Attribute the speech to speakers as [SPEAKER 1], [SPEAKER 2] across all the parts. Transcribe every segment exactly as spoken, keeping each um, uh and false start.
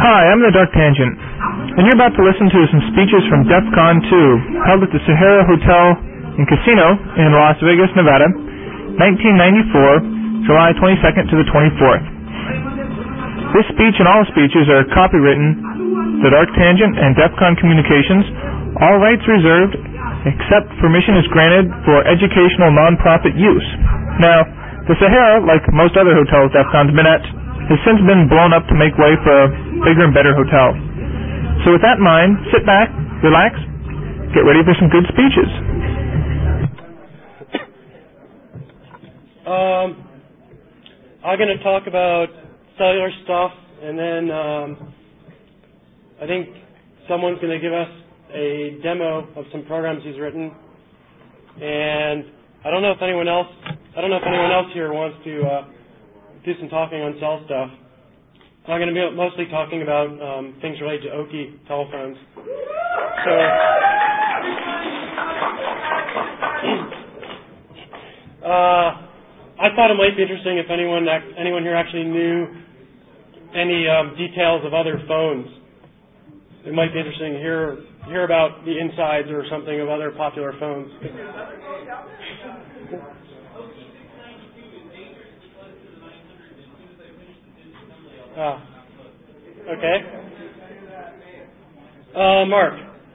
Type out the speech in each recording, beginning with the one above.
[SPEAKER 1] Hi, I'm the Dark Tangent, and you're about to listen to some speeches from DEF CON two, held at the Sahara Hotel and Casino in Las Vegas, Nevada, nineteen ninety-four, July twenty-second to the twenty-fourth. This speech and all speeches are copywritten The Dark Tangent and DEF CON Communications, all rights reserved, except permission is granted for educational non-profit use. Now, the Sahara, like most other hotels DEF CON's been at, has since been blown up to make way for a bigger and better hotel. So with that in mind, sit back, relax, get ready for some good speeches.
[SPEAKER 2] Um, I'm going to talk about cellular stuff, and then um, I think someone's going to give us a demo of some programs he's written. And I don't know if anyone else, I don't know if anyone else here wants to uh, do some talking on cell stuff. I'm going to be mostly talking about um, things related to Oki telephones. So, uh, I thought it might be interesting if anyone anyone here actually knew any um, details of other phones. It might be interesting to hear hear about the insides or something of other popular phones. Ah, okay. Uh, Mark.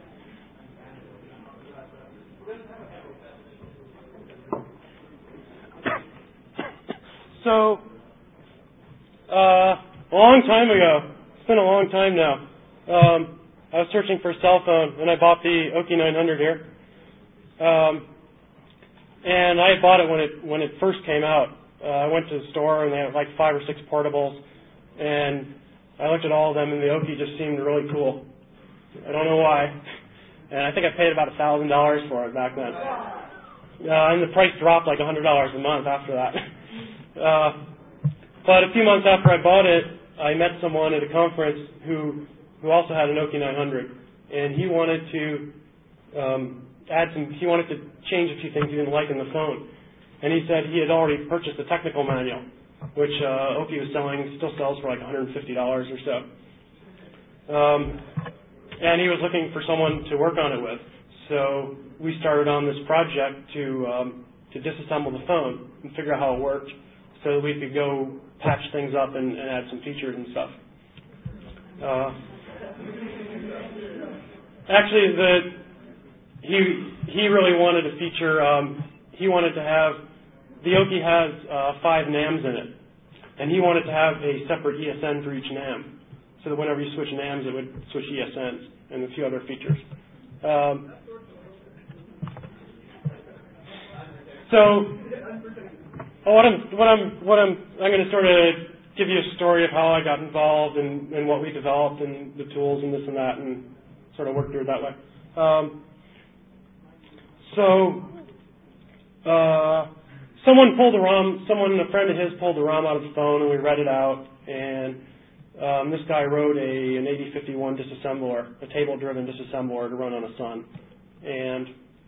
[SPEAKER 2] So, uh, a long time ago, it's been a long time now, um, I was searching for a cell phone, and I bought the Oki nine hundred here. Um, and I bought it when it when it first came out. Uh, I went to the store, and they had like five or six portables. And I looked at all of them, and the Oki just seemed really cool. I don't know why. And I think I paid about one thousand dollars for it back then. Uh, and the price dropped like one hundred dollars a month after that. uh, but a few months after I bought it, I met someone at a conference who, who also had an Oki nine hundred. And he wanted to um, add some, he wanted to change a few things he didn't like in the phone. And he said he had already purchased a technical manual, which uh, Oki was selling, still sells for like one hundred fifty dollars or so. Um, and he was looking for someone to work on it with. So we started on this project to um, to disassemble the phone and figure out how it worked so that we could go patch things up and, and add some features and stuff. Uh, actually, the he he really wanted a feature. Um, he wanted to have the Oki has uh, five NAMs in it, and he wanted to have a separate E S N for each NAM, so that whenever you switch NAMs, it would switch E S Ns and a few other features. Um, so, oh, what I'm what I'm what I'm I'm going to sort of give you a story of how I got involved and, and what we developed and the tools and this and that, and sort of work through it that way. Um, so. Uh, Someone pulled a ROM, someone, a friend of his pulled the ROM out of the phone, and we read it out, and um, this guy wrote a, an eighty fifty-one disassembler, a table-driven disassembler to run on a Sun. And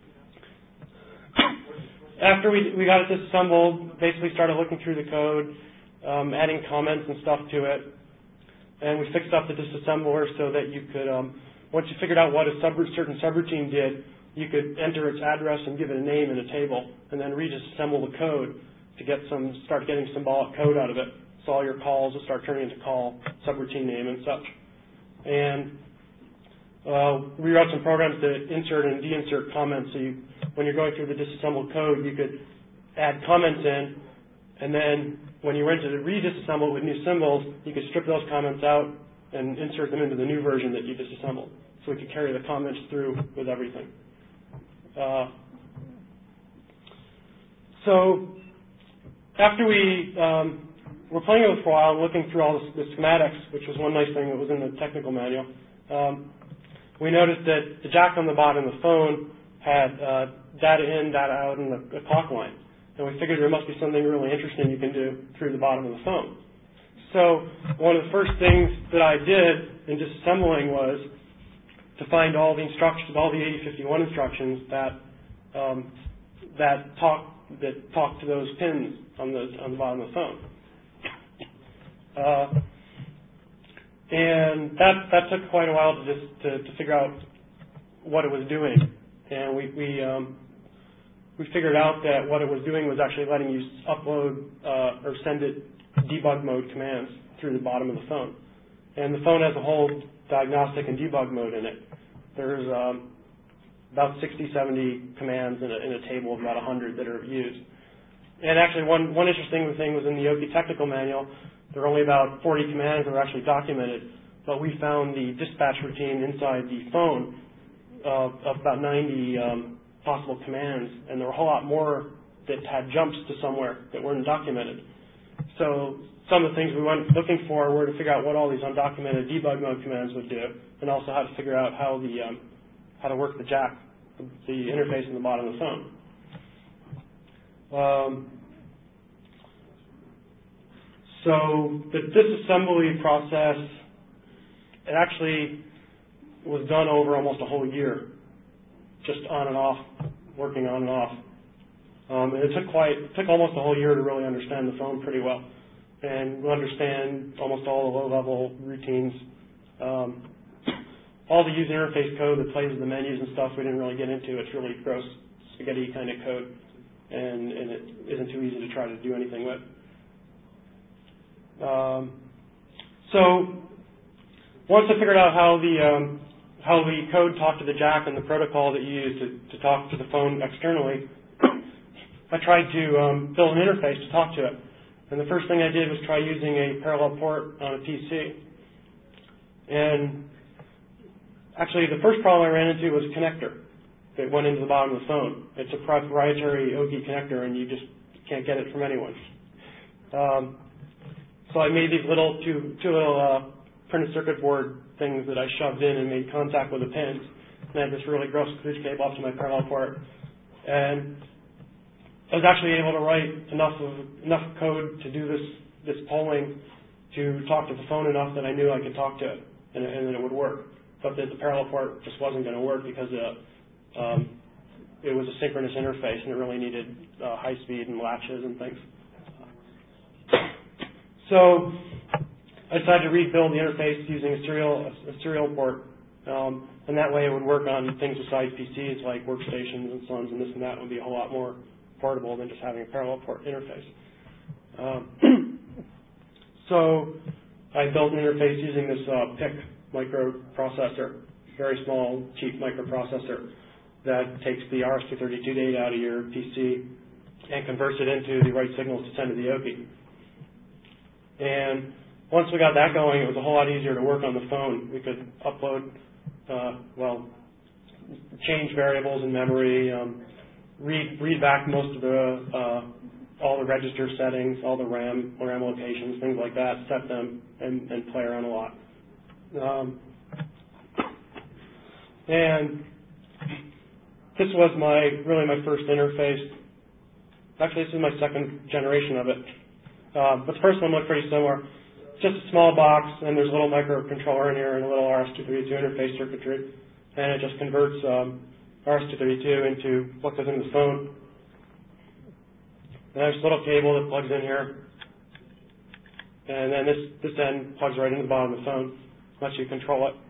[SPEAKER 2] after we, we got it disassembled, basically started looking through the code, um, adding comments and stuff to it, and we fixed up the disassembler so that you could, um, once you figured out what a sub certain subroutine did, you could enter its address and give it a name in a table, and then redisassemble the code to get some, start getting symbolic code out of it. So all your calls will start turning into call, subroutine name, and such. And uh, we wrote some programs to insert and deinsert comments. So you, when you're going through the disassembled code, you could add comments in, and then when you went to redisassemble it with new symbols, you could strip those comments out and insert them into the new version that you disassembled. So we could carry the comments through with everything. Uh, so after we um, were playing with it for a while and looking through all the, the schematics, which was one nice thing that was in the technical manual, um, we noticed that the jack on the bottom of the phone had uh, data in, data out, and a, a clock line. And we figured there must be something really interesting you can do through the bottom of the phone. So one of the first things that I did in disassembling was to find all the instructions, all the eighty fifty-one instructions that um, that talk that talk to those pins on the on the bottom of the phone. Uh, And that that took quite a while to just to, to figure out what it was doing. And we we um, we figured out that what it was doing was actually letting you upload uh, or send it debug mode commands through the bottom of the phone. And the phone has a whole diagnostic and debug mode in it. There's um, about sixty, seventy commands in a, in a table of about one hundred that are used. And actually one, one interesting thing was in the Oki technical manual, there are only about forty commands that were actually documented, but we found the dispatch routine inside the phone of, of about ninety um, possible commands, and there were a whole lot more that had jumps to somewhere that weren't documented. So some of the things we went looking for were to figure out what all these undocumented debug mode commands would do, and also how to figure out how the um, how to work the jack, the, the interface in the bottom of the phone. Um, so the disassembly process, it actually was done over almost a whole year, just on and off, working on and off. Um, and it took quite, it took almost a whole year to really understand the phone pretty well, and understand almost all the low-level routines. Um, all the user interface code that plays with the menus and stuff we didn't really get into. It's really gross spaghetti kind of code, and, and it isn't too easy to try to do anything with. Um, so once I figured out how the um, how the code talked to the jack and the protocol that you use to, to talk to the phone externally, I tried to um, build an interface to talk to it. And the first thing I did was try using a parallel port on a P C. And actually, the first problem I ran into was a connector that went into the bottom of the phone. It's a proprietary Oki connector, and you just can't get it from anyone. Um, so I made these little two, two little uh, printed circuit board things that I shoved in and made contact with the pins. And I had this really gross switch cable up to my parallel port. And I was actually able to write enough of enough code to do this this polling to talk to the phone enough that I knew I could talk to it, and, and that it would work. But the, the parallel port just wasn't going to work because uh, um, it was a synchronous interface, and it really needed uh, high speed and latches and things. So I decided to rebuild the interface using a serial a, a serial port, um, and that way it would work on things besides P Cs like workstations and so on, and this and that would be a whole lot more portable than just having a parallel port interface. Um, so I built an interface using this uh, P I C microprocessor, very small, cheap microprocessor that takes the R S two thirty-two data out of your P C and converts it into the right signals to send to the Oki. And once we got that going, it was a whole lot easier to work on the phone. We could upload, uh, well, change variables in memory, um, read read back most of the uh, all the register settings, all the RAM RAM locations, things like that, set them and, and play around a lot. Um, and this was my really my first interface. Actually, this is my second generation of it. Uh, but the first one looked pretty similar. Just a small box, and there's a little microcontroller in here and a little R S two thirty-two interface circuitry, and it just converts um, R S two thirty-two into what goes into the phone. And there's a little cable that plugs in here, and then this this end plugs right into the bottom of the phone, lets you control it.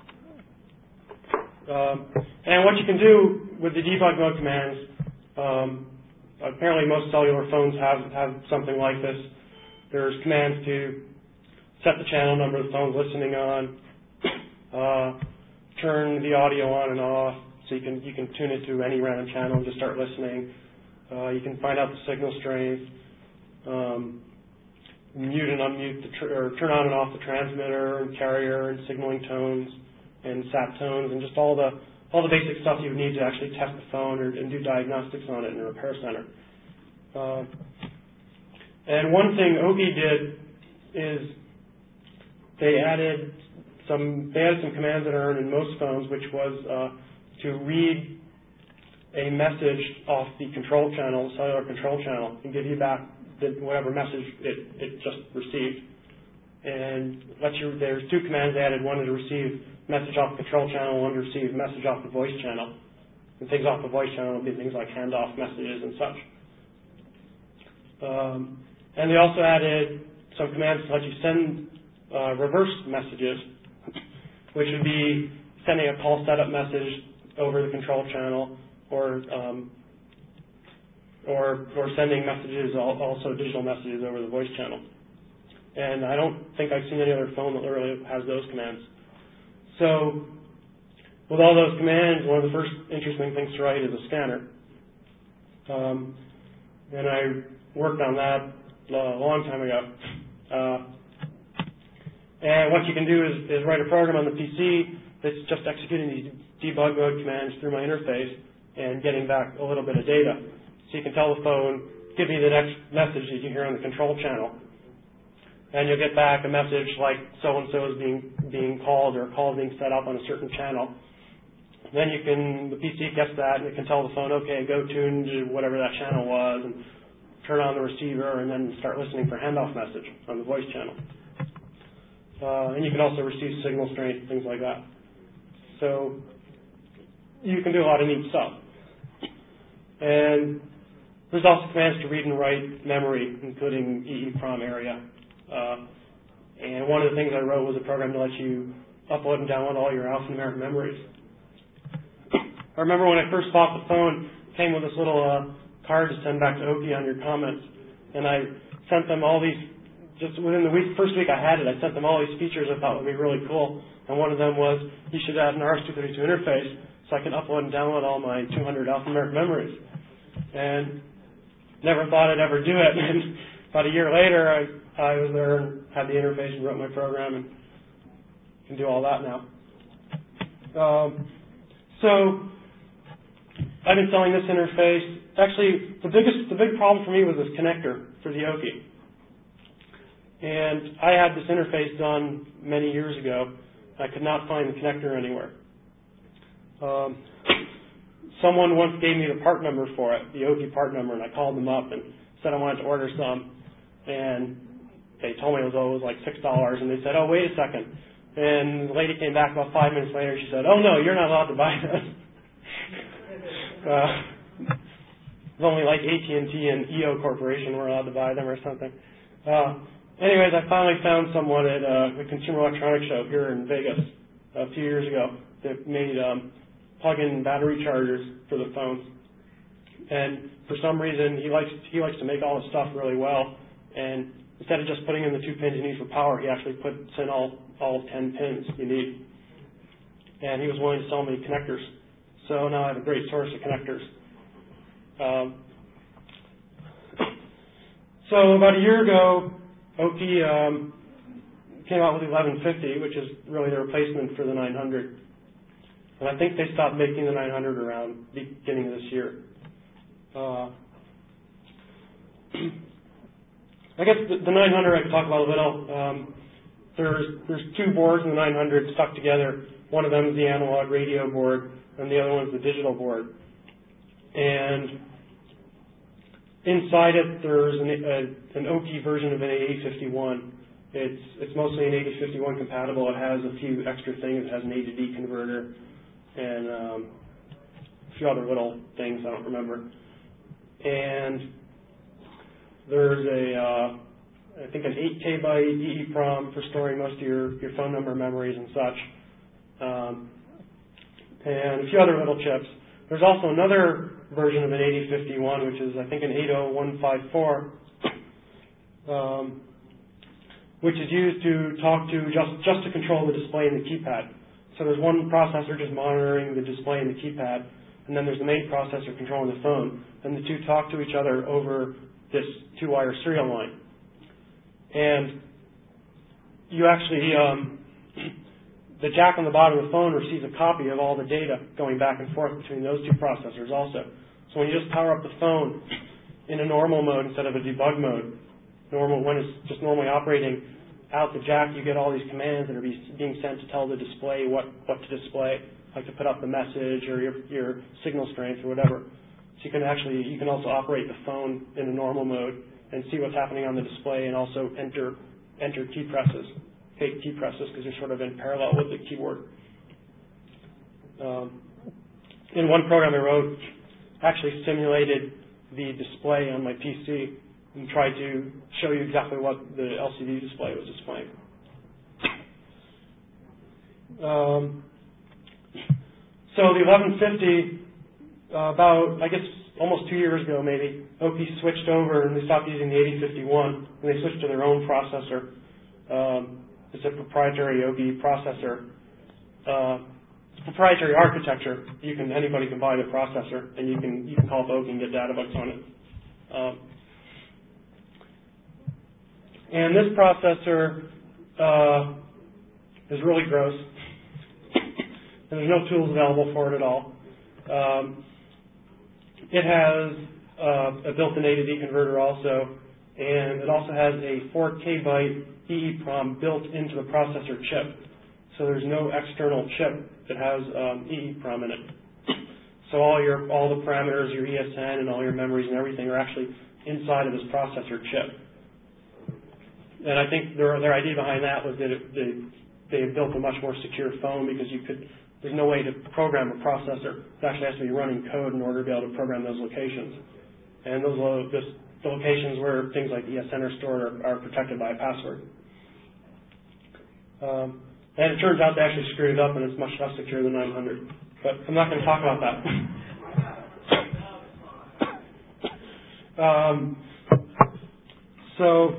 [SPEAKER 2] Um, and what you can do with the debug mode commands, um, apparently most cellular phones have, have something like this. There's commands to set the channel number the phone's listening on, uh, turn the audio on and off, so you can you can tune it to any random channel and just start listening. Uh, you can find out the signal strength, um, mute and unmute the tr- or turn on and off the transmitter and carrier and signaling tones and sat tones and just all the all the basic stuff you would need to actually test the phone or, and do diagnostics on it in a repair center. Uh, and one thing Oki did is they added some they added some commands that are in most phones, which was uh, to read a message off the control channel, cellular control channel, and give you back the, whatever message it, it just received. And let you, there's two commands they added, one to receive message off the control channel, one to receive message off the voice channel. And things off the voice channel would be things like handoff messages and such. Um, and they also added some commands to let you send uh, reverse messages, which would be sending a call setup message over the control channel, or um, or or sending messages, also digital messages over the voice channel. And I don't think I've seen any other phone that really has those commands. So with all those commands, one of the first interesting things to write is a scanner. Um, and I worked on that a long time ago. Uh, and what you can do is, is write a program on the P C that's just executing these debug mode commands through my interface and getting back a little bit of data. So you can tell the phone, give me the next message that you hear on the control channel. And you'll get back a message like so-and-so is being, being called, or a call is being set up on a certain channel. Then you can, the P C gets that, and it can tell the phone, okay, go tune to whatever that channel was, and turn on the receiver, and then start listening for handoff message on the voice channel. Uh, and you can also receive signal strength, things like that. So you can do a lot of neat stuff. And there's also commands to read and write memory, including EEPROM area. Uh, and one of the things I wrote was a program to let you upload and download all your alphanumeric memories. I remember when I first bought the phone, it came with this little uh, card to send back to Oki on your comments. And I sent them all these, just within the week, first week I had it, I sent them all these features I thought would be really cool. And one of them was, you should add an R S two thirty-two interface so I can upload and download all my two hundred alphanumeric memories. And never thought I'd ever do it. And about a year later, I, I was there and had the interface and wrote my program and can do all that now. Um, so I've been selling this interface. Actually, the biggest, the big problem for me was this connector for the Oki. And I had this interface done many years ago. I could not find the connector anywhere. Um, someone once gave me the part number for it, the Oki part number, and I called them up and said I wanted to order some. And they told me it was, oh, it was like six dollars. And they said, oh, wait a second. And the lady came back about five minutes later, and she said, oh, no, you're not allowed to buy this. Uh, it was only like A T and T and E O Corporation were allowed to buy them or something. Uh, anyways, I finally found someone at uh, the Consumer Electronics Show here in Vegas a few years ago that made um, plug-in battery chargers for the phones. And for some reason, he likes he likes to make all his stuff really well. And instead of just putting in the two pins you need for power, he actually puts in all all ten pins you need. And he was willing to sell me connectors. So now I have a great source of connectors. Um, so about a year ago, Oki um, came out with eleven fifty, which is really the replacement for the nine hundred. And I think they stopped making the nine hundred around the beginning of this year. Uh, I guess the, the nine hundred I could talk about a little. Um, there's there's two boards in the nine hundred stuck together. One of them is the analog radio board, and the other one is the digital board. And inside it, there's an, a, an Oki version of an eighty fifty-one. It's it's mostly an eighty fifty-one compatible. It has a few extra things. It has an A to D converter and um, a few other little things I don't remember. And there's a uh, I think an eight K byte EEPROM for storing most of your, your phone number memories and such. Um, and a few other little chips. There's also another version of an eighty fifty-one, which is, I think, an eight oh one five four, um, which is used to talk to, just, just to control the display and the keypad. So there's one processor just monitoring the display and the keypad, and then there's the main processor controlling the phone. And the two talk to each other over this two-wire serial line. And you actually... Um, the jack on the bottom of the phone receives a copy of all the data going back and forth between those two processors also. So when you just power up the phone in a normal mode instead of a debug mode, normal when it's just normally operating out the jack, you get all these commands that are be, being sent to tell the display what, what to display, like to put up the message or your, your signal strength or whatever. So you can actually, you can also operate the phone in a normal mode and see what's happening on the display and also enter, enter key presses. Fake key presses because they're sort of in parallel with the keyboard. Um, in one program I wrote, actually simulated the display on my P C and tried to show you exactly what the L C D display was displaying. Um, so the eleven fifty, uh, about, I guess, almost two years ago maybe, Oki switched over and they stopped using the eighty fifty-one and they switched to their own processor. Um, it's a proprietary Oki processor. Uh, it's proprietary architecture. You can anybody can buy the processor and you can you can call up Oki and get data books on it. Um, and this processor uh, is really gross. And there's no tools available for it at all. Um, it has uh, a built-in A to D converter also, and it also has a four K byte EEPROM built into the processor chip. So there's no external chip that has um, EEPROM in it. So all your all the parameters, your E S N, and all your memories and everything are actually inside of this processor chip. And I think their their idea behind that was that it, they they had built a much more secure phone because you could. There's no way to program a processor. It actually has to be running code in order to be able to program those locations. And those lo- this, the locations where things like E S N are stored are, are protected by a password. Um, and it turns out they actually screwed it up, and it's much less secure than nine hundred. But I'm not going to talk about that. um, so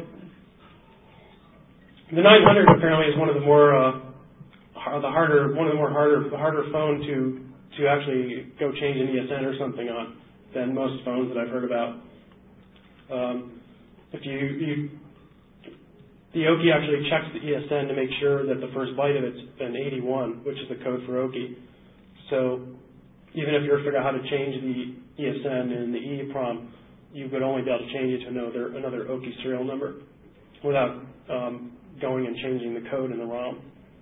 [SPEAKER 2] the nine hundred apparently is one of the more uh, the harder, one of the more harder, the harder phone to to actually go change an E S N or something on than most phones that I've heard about. Um, if you, you, the Oki actually checks the E S N to make sure that the first byte of it's an eighty-one, which is the code for Oki. So even if you were to figure out how to change the E S N and the EEPROM, you would only be able to change it to another another Oki serial number without um, going and changing the code in the ROM.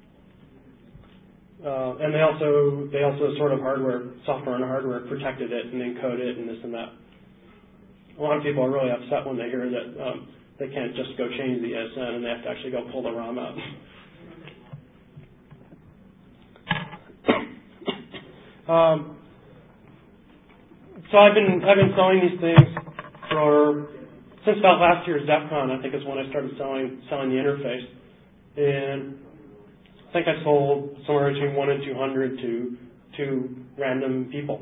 [SPEAKER 2] Uh, and they also they also sort of hardware, software and hardware protected it and encode it and this and that. A lot of people are really upset when they hear that um, they can't just go change the E S N and they have to actually go pull the ROM out. um, so I've been I've been selling these things for since about last year's DEF CON. I think is when I started selling selling the interface, and I think I sold somewhere between one and two hundred to to random people.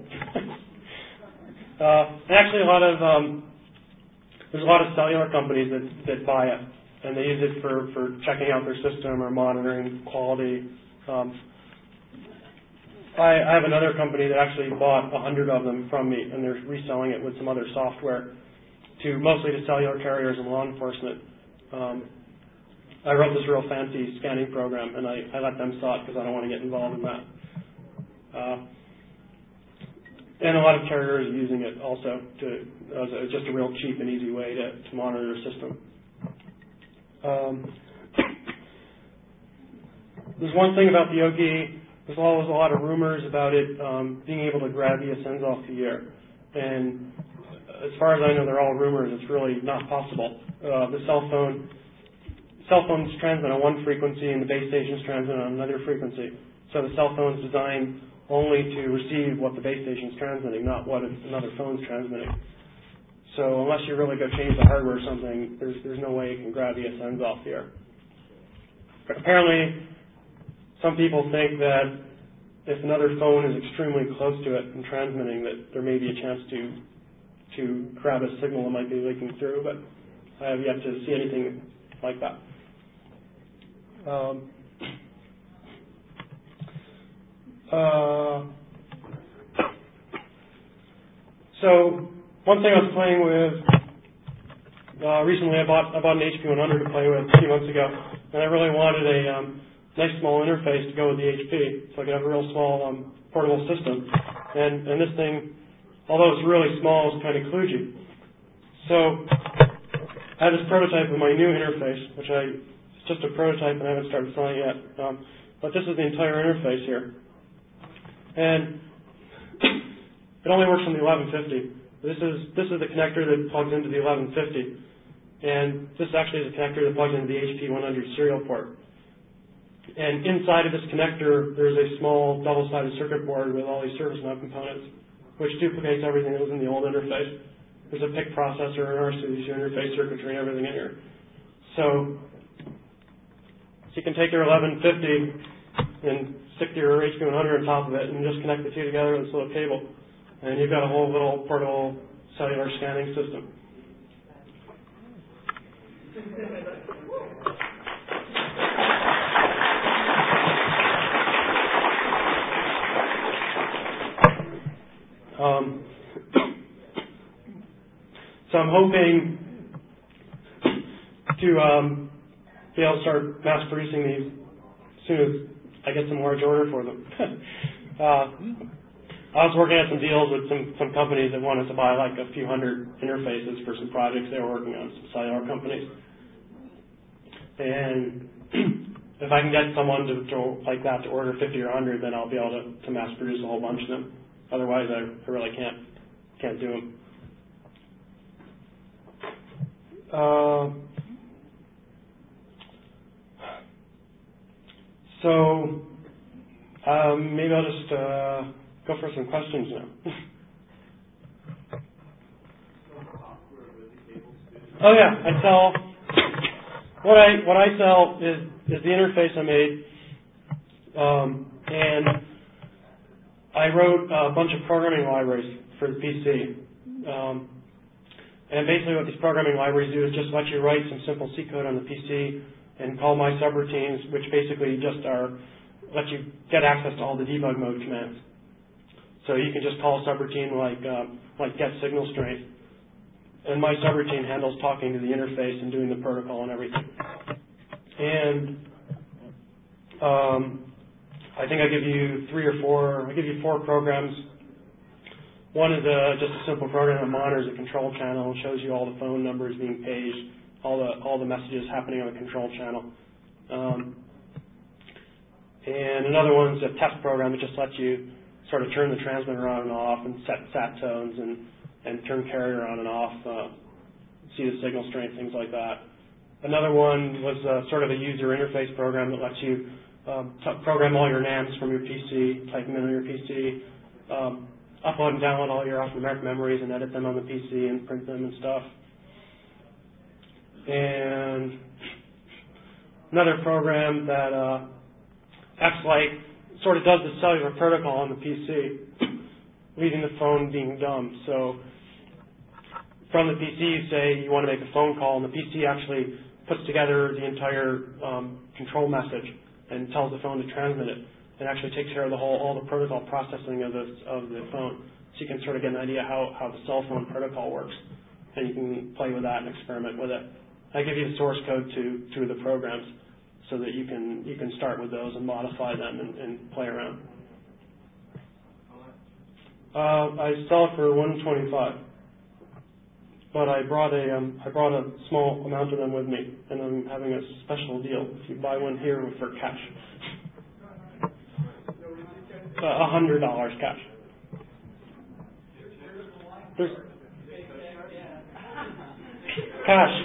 [SPEAKER 2] uh, and actually, a lot of um, there's a lot of cellular companies that, that buy it, and they use it for, for checking out their system or monitoring quality. Um, I, I have another company that actually bought a hundred of them from me, and they're reselling it with some other software to mostly to cellular carriers and law enforcement. Um, I wrote this real fancy scanning program, and I, I let them sell it because I don't want to get involved in that. Uh, and a lot of carriers are using it also to as a, just a real cheap and easy way to, to monitor their system. Um, there's one thing about the Oki. There's always a lot of rumors about it um, being able to grab E S Ns off the air, and as far as I know, they're all rumors. It's really not possible. Uh, the cell phone. Cell phones transmit on one frequency and the base stations transmit on another frequency. So the cell phone's designed only to receive what the base station's transmitting, not what another phone's transmitting. So unless you really go change the hardware or something, there's there's no way you can grab E S Ns off the air. But apparently, some people think that if another phone is extremely close to it and transmitting, that there may be a chance to to grab a signal that might be leaking through, but I have yet to see anything like that. Um, uh, so one thing I was playing with uh, recently, I bought I bought an H P one hundred to play with a few months ago, and I really wanted a um, nice small interface to go with the H P, so I could have a real small um, portable system. And and this thing, although it's really small, is kind of kludgy. So I have this prototype of my new interface, which I it's just a prototype and I haven't started selling yet. Um, but this is the entire interface here, and it only works on the eleven fifty. This is this is the connector that plugs into the eleven fifty, and this actually is a connector that plugs into the H P one hundred serial port. And inside of this connector, there's a small double-sided circuit board with all these service mount components, which duplicates everything that was in the old interface. There's a P I C processor, an R C D interface circuitry, and everything in here. So, so you can take your eleven fifty and H P one hundred on top of it, and just connect the two together with this little cable. And you've got a whole little portable cellular scanning system. Um, so I'm hoping to um, be able to start mass producing these as soon as I get some large order for them. uh, I was working at some deals with some, some companies that wanted to buy like a few hundred interfaces for some projects they were working on, some cellular companies. And if I can get someone to, to like that to order fifty or one hundred, then I'll be able to, to mass produce a whole bunch of them. Otherwise, I, I really can't can't do them. Uh, so um, maybe I'll just uh, go for some questions now. Oh yeah, I sell what I what I sell is is the interface I made, um, and I wrote a bunch of programming libraries for the P C. Um, and basically what these programming libraries do is just let you write some simple C code on the P C and call my subroutines, which basically just are let you get access to all the debug mode commands. So you can just call a subroutine like uh, like get signal strength, and my subroutine handles talking to the interface and doing the protocol and everything. And um, I think I give you three or four. I give you four programs. One is a, just a simple program that monitors a control channel and shows you all the phone numbers being paged, all the all the messages happening on the control channel. Um, and another one is a test program that just lets you sort of turn the transmitter on and off and set sat tones and, and turn carrier on and off, uh, see the signal strength, things like that. Another one was uh, sort of a user interface program that lets you um, t- program all your NAMs from your P C, type them in on your P C, um, upload and download all your alphanumeric memories and edit them on the P C and print them and stuff. And another program that uh, acts like, sort of does the cellular protocol on the P C, leaving the phone being dumb. So from the P C you say you want to make a phone call, and the P C actually puts together the entire um, control message and tells the phone to transmit it. It actually takes care of the whole, all the protocol processing of the, of the phone. So you can sort of get an idea how, how the cell phone protocol works. And you can play with that and experiment with it. I give you the source code to, to the programs so that you can, you can start with those and modify them and, and play around. Uh, I sell it for one twenty-five. But I brought a um, I brought a small amount of them with me, and I'm having a special deal. If you buy one here for cash, a hundred dollars cash. There's cash.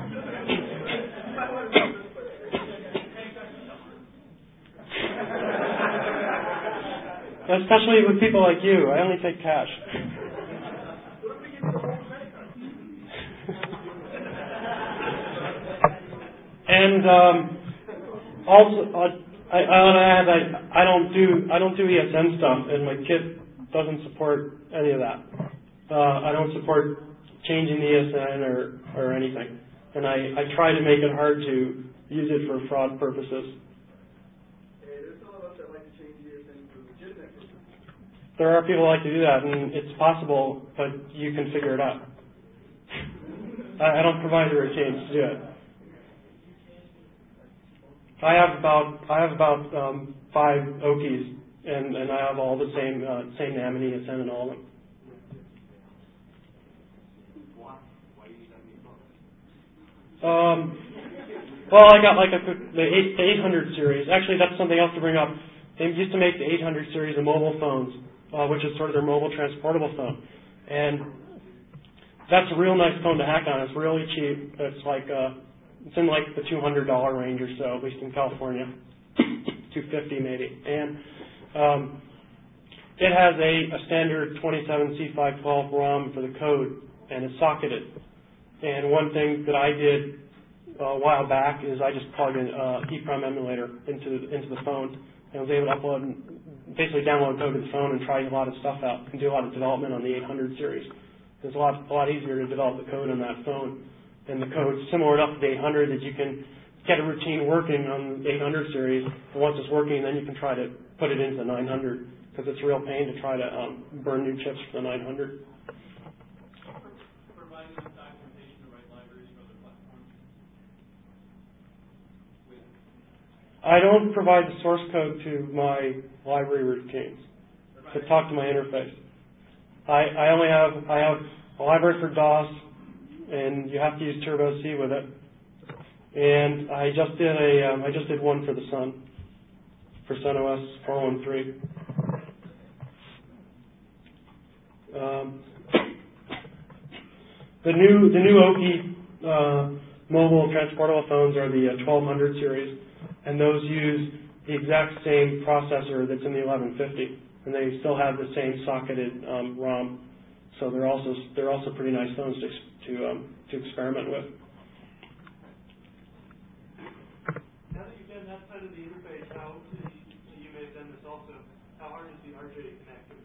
[SPEAKER 2] Especially with people like you, I only take cash. And um, also, uh, I, I want to add, I, I don't do I don't do E S M stuff, and my kit doesn't support any of that. Uh, I don't support changing the E S N or or anything, and I, I try to make it hard to use it for fraud purposes.
[SPEAKER 3] Hey, there's some of us that like to change E S N for legitimate purposes.
[SPEAKER 2] There are people who like to do that, and it's possible, but you can figure it out. I, I don't provide a routine to do it. I have about I have about um, five Okies, and, and I have all the same uh, same NAM and E S N and all of them. Um, well, I got like a, the, eight, the eight hundred series. Actually, that's something else to bring up. They used to make the eight hundred series of mobile phones, uh, which is sort of their mobile transportable phone, and that's a real nice phone to hack on. It's really cheap. It's like uh, It's in like the two hundred dollars range or so, at least in California, two hundred fifty dollars maybe. And um, it has a, a standard twenty-seven C five twelve ROM for the code, and it's socketed. And one thing that I did a while back is I just plugged an uh, EEPROM emulator into into the phone, and was able to upload and basically download code to the phone and try a lot of stuff out and do a lot of development on the eight hundred series. It's a lot, a lot easier to develop the code on that phone. And the code's similar enough to the eight hundred that you can get a routine working on the eight hundred series. And once it's working, then you can try to put it into the nine hundred, because it's a real pain to try to um, burn new chips for the nine hundred.
[SPEAKER 3] Providing the documentation to write libraries for other platforms?
[SPEAKER 2] I don't provide the source code to my library routines to talk to my interface. I, I only have I have a library for DOS, and you have to use Turbo C with it. And I just did a um, I just did one for the Sun, for SunOS four one three. Um, the new the new O P uh, mobile transportable phones are the uh, twelve hundred series, and those use the exact same processor that's in the eleven fifty, and they still have the same socketed um, ROM. So they're also they're also pretty nice phones to to um, to experiment with.
[SPEAKER 3] Now that you've done that side of the interface, how you may have done this also? How hard is the R J to connect to?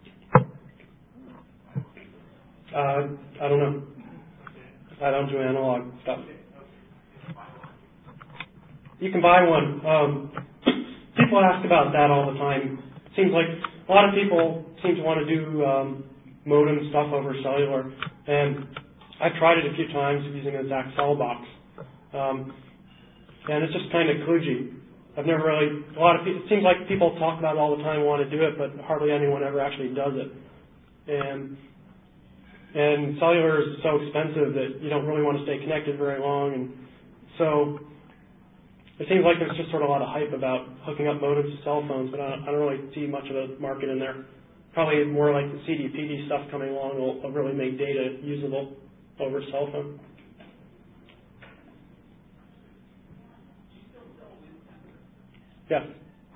[SPEAKER 2] Uh, I don't know. I don't do analog stuff. You can buy one. Um, people ask about that all the time. It seems like a lot of people seem to want to do um, modem stuff over cellular, and I've tried it a few times using a Zack Cell box, um, and it's just kind of kludgy. I've never really. A lot of people, it seems like people talk about it all the time and want to do it, but hardly anyone ever actually does it. And And cellular is so expensive that you don't really want to stay connected very long. And so it seems like there's just sort of a lot of hype about hooking up modems to cell phones, but I don't, I don't really see much of a market in there. Probably more like the C D P D stuff coming along will, will really make data usable over cell phone. Yeah.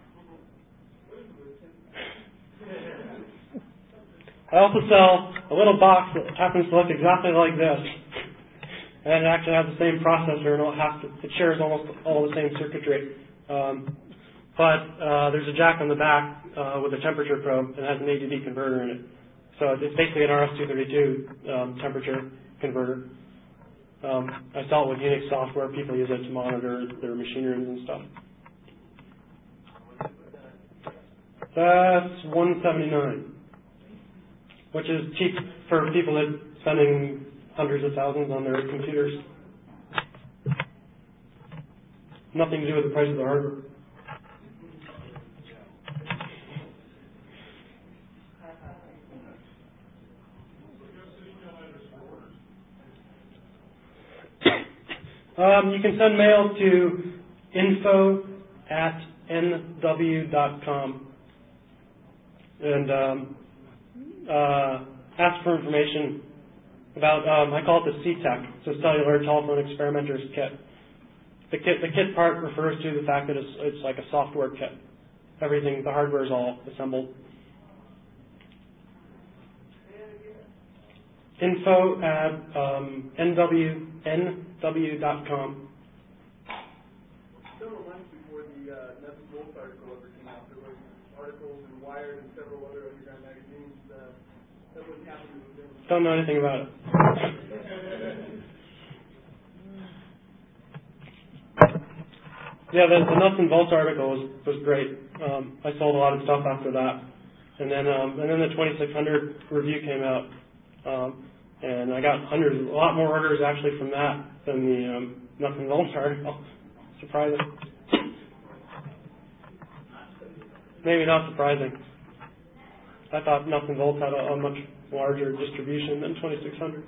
[SPEAKER 2] I also sell a little box that happens to look exactly like this, and it actually has the same processor, and it'll have to, it shares almost all the same circuitry. Um, but uh, there's a jack on the back uh, with a temperature probe, and it has an A D D converter in it. So it's basically an R S two thirty-two um, temperature converter. Um, I sell it with Unix software. People use it to monitor their machine rooms and stuff. That's one seventy-nine. Which is cheap for people that are spending hundreds of thousands on their computers. Nothing to do with the price of the hardware. um, you can send mail to info at n w dot com. And um, Uh, ask for information about, um, I call it the C TEC, so Cellular Telephone Experimenters Kit. The kit, the kit part refers to the fact that it's, it's like a software kit. Everything, the hardware is all assembled. Info at um, n w dot com.
[SPEAKER 3] Several months before the uh, nuts and bolts article ever came out, there were articles in Wired and several other underground magazines. Uh, that wouldn't happen with them.
[SPEAKER 2] Don't know anything about it. Yeah, the, the nuts and bolts article was, was great. Um, I sold a lot of stuff after that, and then um, and then the twenty-six hundred review came out, um, and I got hundreds, a lot more orders actually from that than the um, nuts and bolts article. Surprising. Maybe not surprising. I thought nuts and bolts had a, a much larger distribution than twenty-six hundred.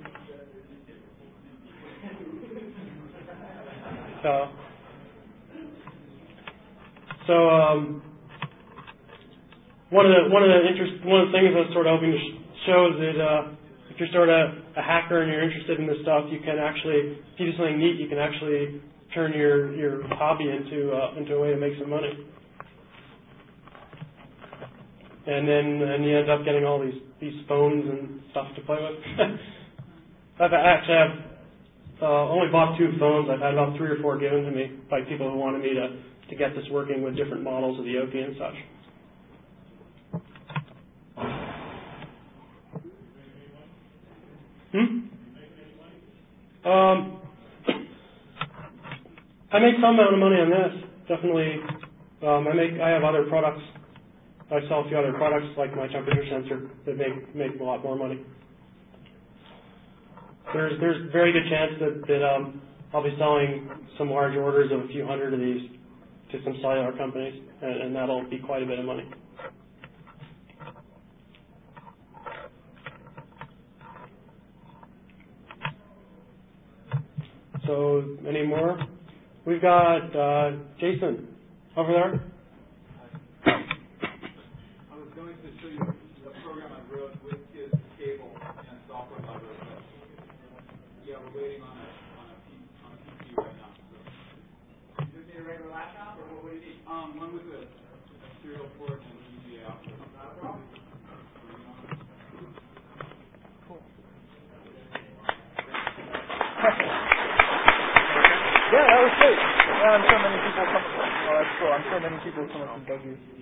[SPEAKER 2] So. So um, one of the one of the interest one of the things I was sort of hoping to sh- show is that uh, if you're sort of a hacker and you're interested in this stuff, you can actually, if you do something neat, you can actually turn your, your hobby into uh, into a way to make some money. And then and you end up getting all these these phones and stuff to play with. I've actually have uh, only bought two phones. I've had about three or four given to me by people who wanted me to to get this working with different models of the Oki and such. Hmm? Um, I make some amount of money on this. Definitely, um, I make. I have other products. I sell a few other products like my temperature sensor that make make a lot more money. There's there's very good chance that that um, I'll be selling some large orders of a few hundred of these to some cellular companies, and, and that'll be quite a bit of money. So, any more? We've got uh, Jason over there.
[SPEAKER 4] I was going to show you the program I wrote with his cable and software library. Yeah, we're waiting on a on a P, on a P C right now. So. You just need a regular laptop, or what, what do you need? Um, one with a, a serial port and an E G A output. Not a problem.
[SPEAKER 1] Yeah, that was great. Yeah, I'm sure many people come. Oh, that's cool. I'm sure many people come up and thank you.